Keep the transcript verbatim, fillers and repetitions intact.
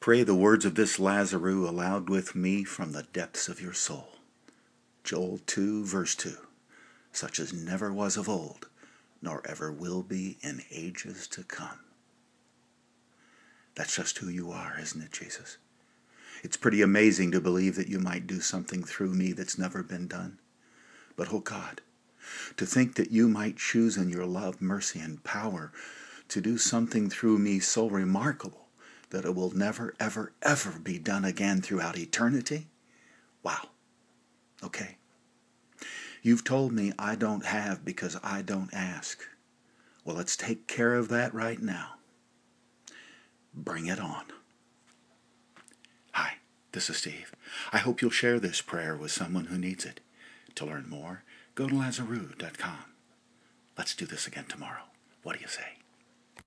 Pray the words of this Lazarus aloud with me from the depths of your soul. Joel two, verse two. Such as never was of old, nor ever will be in ages to come. That's just who you are, isn't it, Jesus? It's pretty amazing to believe that you might do something through me that's never been done. But, oh God, to think that you might choose in your love, mercy, and power to do something through me so remarkable that it will never, ever, ever be done again throughout eternity? Wow. Okay. You've told me I don't have because I don't ask. Well, let's take care of that right now. Bring it on. Hi, this is Steve. I hope you'll share this prayer with someone who needs it. To learn more, go to Lazarus dot com. Let's do this again tomorrow. What do you say?